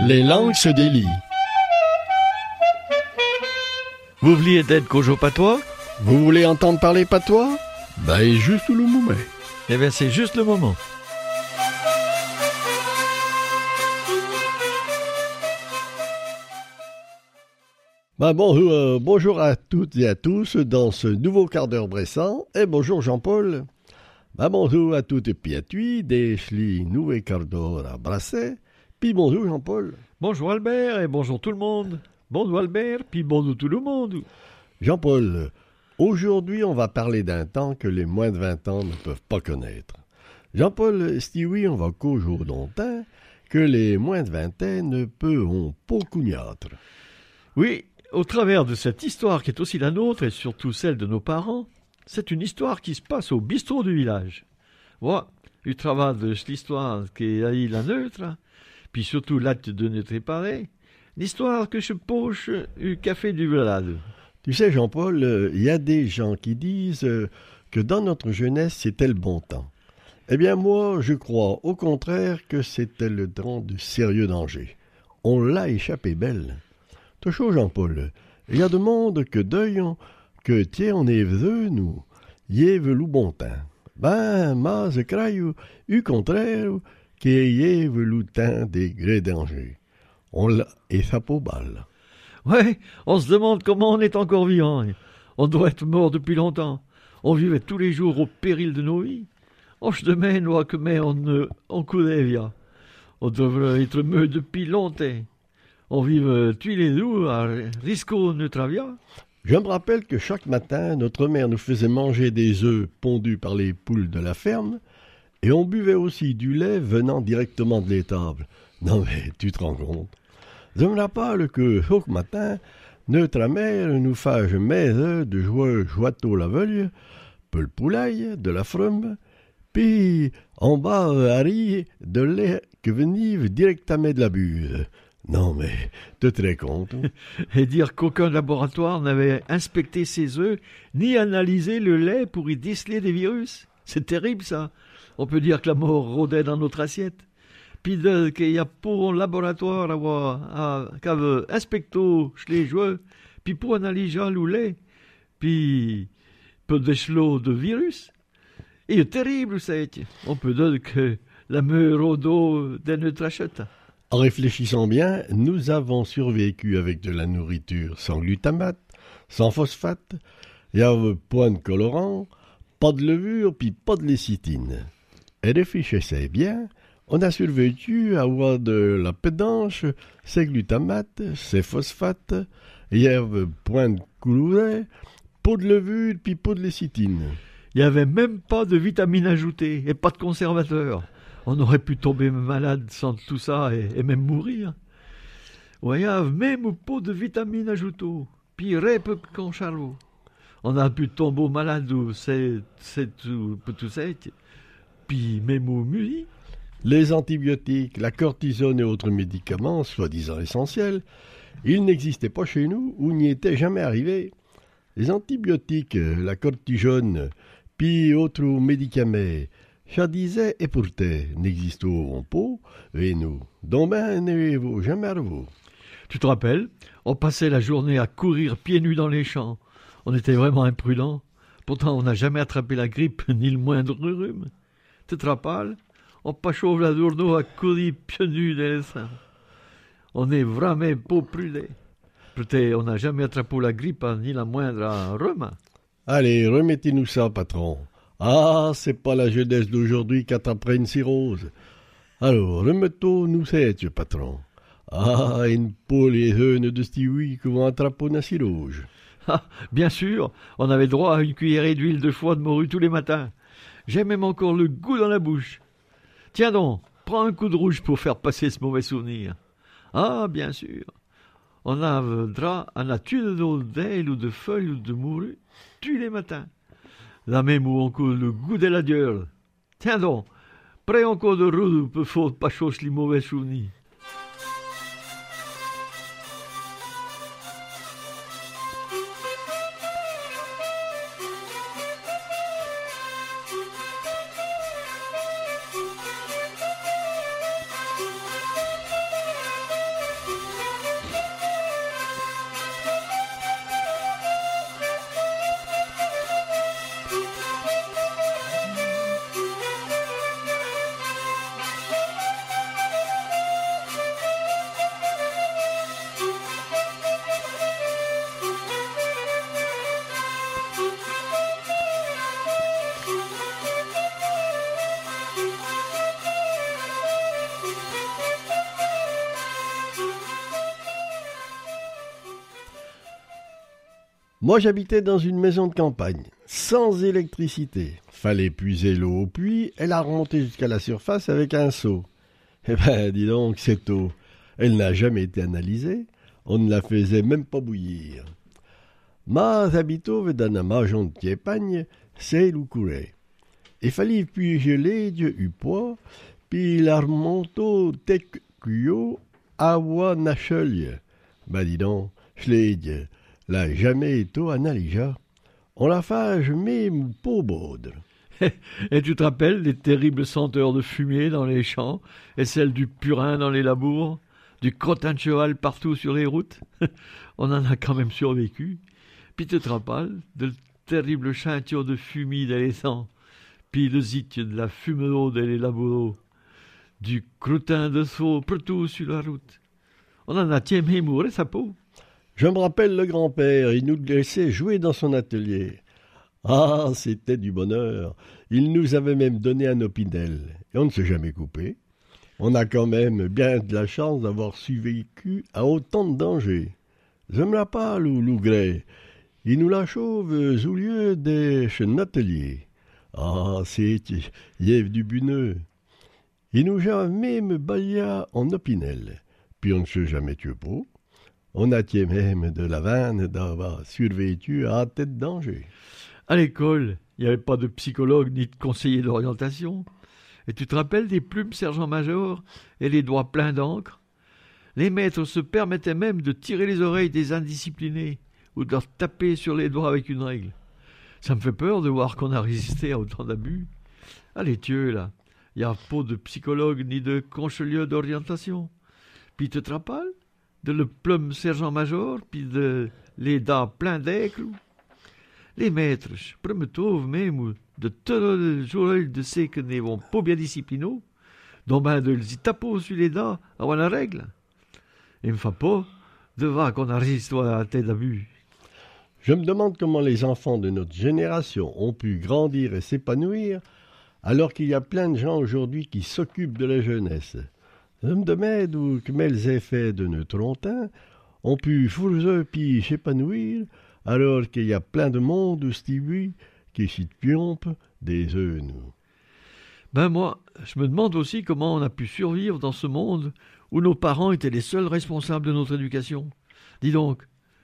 Les langues se délient. Vous vouliez d'être Kojo Patois? Vous voulez entendre parler patois? Ben, juste le moment. Eh bien, c'est juste le moment. Bonjour à toutes et à tous dans ce nouveau quart d'heure bressant. Et bonjour Jean-Paul. Bonjour à toutes et puis à tous, des nouveau quart d'heure à brasser. Puis bonjour Jean-Paul. Bonjour Albert et bonjour tout le monde. Bonjour Albert, puis bonjour tout le monde. Jean-Paul, aujourd'hui on va parler d'un temps que les moins de 20 ans ne peuvent pas connaître. Jean-Paul, si oui, on va qu'aujourd'hui longtemps que les moins de 20 ans ne peuvent pas connaître. Oui, au travers de cette histoire qui est aussi la nôtre et surtout celle de nos parents, c'est une histoire qui se passe au bistrot du village. Voilà, il travaille de l'histoire qui est la neutre, puis surtout l'acte de notre réparé, l'histoire que je poche au café du village. Tu sais Jean-Paul, il y a des gens qui disent que dans notre jeunesse c'était le bon temps. Eh bien moi, je crois au contraire que c'était le temps de sérieux danger. On l'a échappé belle. T'as chaud, Jean-Paul. Il y a de monde que deuil, que tiens, on est venu, nous. Y est velu bon temps. Mais je crois au contraire qu'il y est velu temps des grands dangers. On l'a échappé au bal. Ouais, on se demande comment on est encore vivant. On doit être mort depuis longtemps. On vivait tous les jours au péril de nos vies. On se demande que mais on coulait via. On devrait être mieux depuis longtemps. On vive tous les jours à risco notre avia. Je me rappelle que chaque matin, notre mère nous faisait manger des œufs pondus par les poules de la ferme, et on buvait aussi du lait venant directement de l'étable. Non mais, tu te rends compte? Je me rappelle que chaque matin, notre mère nous fait maison de joiteau la veuille, peu le poulaille, de la frume, puis en bas Harry de lait que venait directement de la buse. Non mais, te très compte. Et dire qu'aucun laboratoire n'avait inspecté ces œufs, ni analysé le lait pour y déceler des virus. C'est terrible ça. On peut dire que la mort rôdait dans notre assiette. Puis qu'il y a pour un laboratoire qu'à inspecter les joueurs, puis pour analyser le lait, puis peu d'échelons de virus. Et c'est terrible ça. On peut dire que la mort rôdait de notre assiette. En réfléchissant bien, nous avons survécu avec de la nourriture sans glutamate, sans phosphate, il n'y avait point de colorant, pas de levure, puis pas de lécithine. Et réfléchissez bien, on a survécu à avoir de la pédanche, c'est glutamate, c'est phosphate, il n'y avait point de couleur, pas de levure, puis pas de lécithine. Il n'y avait même pas de vitamines ajoutées et pas de conservateurs. On aurait pu tomber malade sans tout ça et même mourir. Ouais, même pas de vitamines ajoutées, puis peu qu'en charlot. On a pu tomber malade ou c'est tout ça, puis même au musi. Les antibiotiques, la cortisone et autres médicaments, soi-disant essentiels, ils n'existaient pas chez nous ou n'y étaient jamais arrivés. Les antibiotiques, la cortisone, puis autres médicaments, ça disait et pourtant n'existent pas, et nous, donc n'avez-vous jamais arrivé. Tu te rappelles, on passait la journée à courir pieds nus dans les champs. On était vraiment imprudents. Pourtant, on n'a jamais attrapé la grippe, ni le moindre rhume. Tu te rappelles, on pachauve la journée à courir pieds nus dans les champs. On est vraiment pas prudents. Peut-être on n'a jamais attrapé la grippe, ni la moindre rhume. Allez, remettez-nous ça, patron. Ah, c'est pas la jeunesse d'aujourd'hui qui attraperait une cirrhose. Alors, remettons-nous cette, patron. Ah, une poule et une de Stewie qui vont attraper une cirrhose. Ah, bien sûr, on avait droit à une cuillerée d'huile de foie de morue tous les matins. J'ai même encore le goût dans la bouche. Tiens donc, prends un coup de rouge pour faire passer ce mauvais souvenir. Ah, bien sûr. On a droit à la tuile d'ailes ou de feuilles ou de morue tous les matins. Là même où on coule le goût de la gueule. Tiens donc, près encore de roue pour faut pas chausser les mauvais souvenirs. Moi, j'habitais dans une maison de campagne, sans électricité. Fallait puiser l'eau au puits et la remonter jusqu'à la surface avec un seau. Eh ben, dis donc, cette eau, elle n'a jamais été analysée. On ne la faisait même pas bouillir. Mas habito dans la maison de campagne, c'est l'oucouré. Il fallait puiser l'eau du poids, puis la remonter tec cuyo, awa nachelje. Ben, dis donc, l'eau l'a jamais été analysée. On la fait même pas baudre. Et tu te rappelles les terribles senteurs de fumier dans les champs et celles du purin dans les labours, du crottin de cheval partout sur les routes? On en a quand même survécu. Puis tu te rappelles de terribles ceintures de fumée dans les sangs, puis le zit de la fumeau dans les labours, du crottin de saut partout sur la route. On en a tiemé mourir sa peau. Je me rappelle le grand-père, il nous laissait jouer dans son atelier. Ah, c'était du bonheur. Il nous avait même donné un opinel. Et on ne s'est jamais coupé. On a quand même bien de la chance d'avoir survécu à autant de dangers. Je me rappelle où Lougret, il nous la chauve au lieu de chez l'atelier. Ah, c'est Yves du Buneux. Il nous a même baillé en opinel. Puis on ne s'est jamais tué pas. On a tié même de la vanne d'avoir survécu à tête danger. À l'école, il n'y avait pas de psychologue ni de conseiller d'orientation. Et tu te rappelles des plumes sergent-major et les doigts pleins d'encre? Les maîtres se permettaient même de tirer les oreilles des indisciplinés ou de leur taper sur les doigts avec une règle. Ça me fait peur de voir qu'on a résisté à autant d'abus. Allez, Dieu, là, il n'y a pas de psychologue ni de conseiller d'orientation. Puis tu te rappelles de le plume sergent-major, puis de les dents pleins d'encre? Les maîtres, je me trouve même de tous les jours de ceux qui ne vont pas bien disciplinés, dont ben de les taper sur les dents avant la règle. Il me fait pas de voir qu'on a résisté à tête d'abus. Je me demande comment les enfants de notre génération ont pu grandir et s'épanouir alors qu'il y a plein de gens aujourd'hui qui s'occupent de la jeunesse. Je me demande où les effets de notre longtemps ont pu fourzer puis s'épanouir alors qu'il y a plein de monde aussi qui s'y piompe des œufs, nous. Ben moi, je me demande aussi comment on a pu survivre dans ce monde où nos parents étaient les seuls responsables de notre éducation. Dis donc,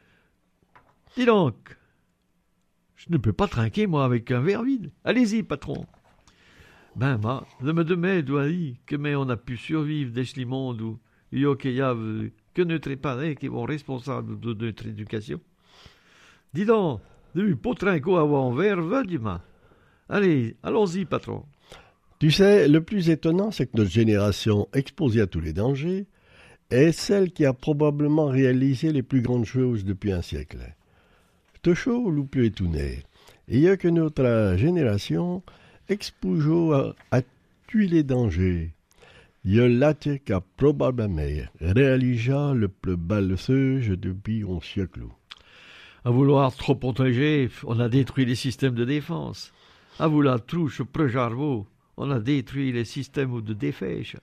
je ne peux pas trinquer, moi, avec un verre vide. Allez-y, patron. Ben moi, je me demande comment on a pu survivre dans ce monde où il y a que notre parents qui vont responsables de notre éducation. Dis donc, du pot trinquot avoir un verre, va, dis-moi. Allez, allons-y, patron. Tu sais, le plus étonnant, c'est que notre génération, exposée à tous les dangers, est celle qui a probablement réalisé les plus grandes choses depuis un siècle. Ce show nous peut étonner. Il y a que notre génération exposée à tuer les dangers. Il y a là qui a probablement réalisé le plus bel seuil depuis un siècle. À vouloir trop protéger, on a détruit les systèmes de défense. À vouloir trop se préserver, on a détruit les systèmes de défense.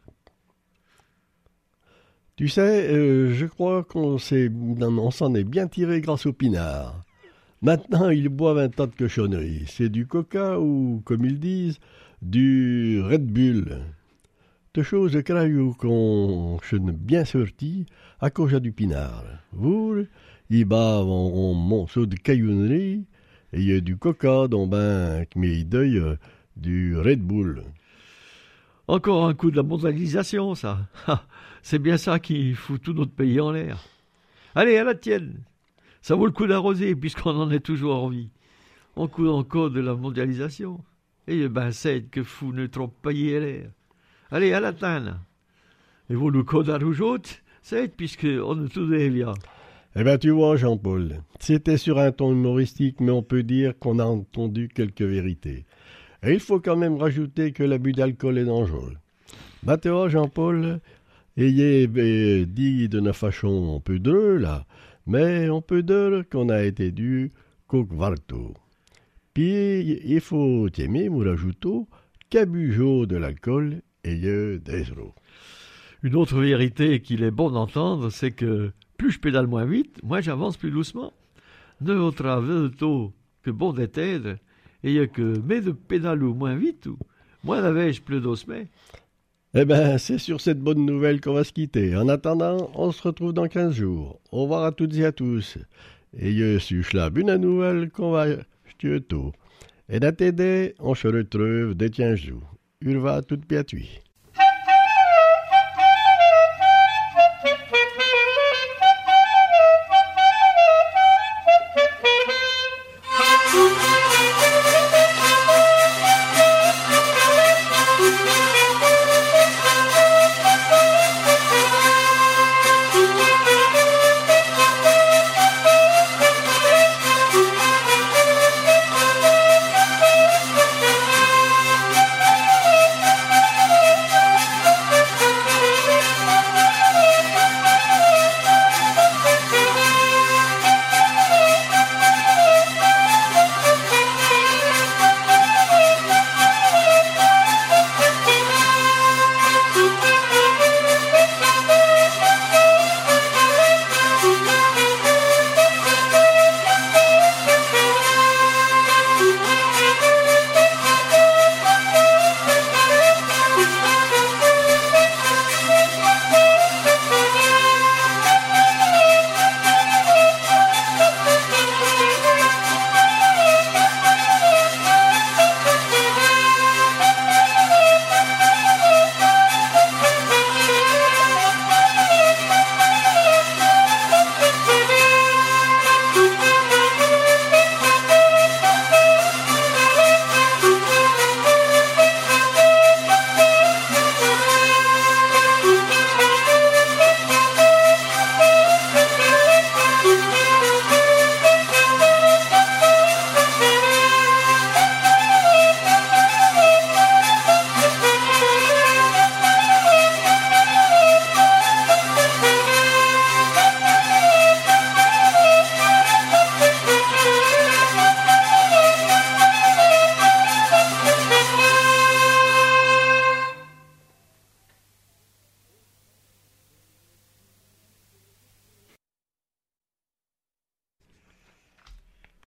Tu sais, je crois qu'on s'en est bien tiré grâce au pinard. Maintenant, ils boivent un tas de cochonneries. C'est du coca ou, comme ils disent, du Red Bull. De choses de craillou qu'on s'est bien sorti à cause du pinard. Vous, ils bavent en monceau de caillonnerie et il y a du coca dans mes deuil du Red Bull. Encore un coup de la mondialisation, ça. C'est bien ça qui fout tout notre pays en l'air. Allez, à la tienne. Ça vaut le coup d'arroser, puisqu'on en est toujours en vie. On coud encore de la mondialisation. Et ben, c'est que fout notre pays en l'air. Allez, à la tienne. Et vous le code à rougeotte, c'est puisqu'on est tous des liens. Eh bien, tu vois, Jean-Paul, c'était sur un ton humoristique, mais on peut dire qu'on a entendu quelques vérités. Et il faut quand même rajouter que l'abus d'alcool est dangereux. Bah, tu vois, Jean-Paul, ayez dit de notre façon un peu drôle, là, mais on peut dire qu'on a été dû qu'au varto. Puis, il faut aimer, nous rajoutons, qu'abus de l'alcool et des euros. Une autre vérité qu'il est bon d'entendre, c'est que plus je pédale moins vite, moins j'avance plus doucement. Ne travelto que bon d'étendre, et y a que mais de pédalo moins vite ou moins la veille plus d'osmé. Eh ben, c'est sur cette bonne nouvelle qu'on va se quitter. En attendant, on se retrouve dans 15 jours. Au revoir à toutes et à tous. Et je suis la bonne nouvelle qu'on va tôt. Et d'attendre, on se retrouve de 15 jours. Urva tout piatui.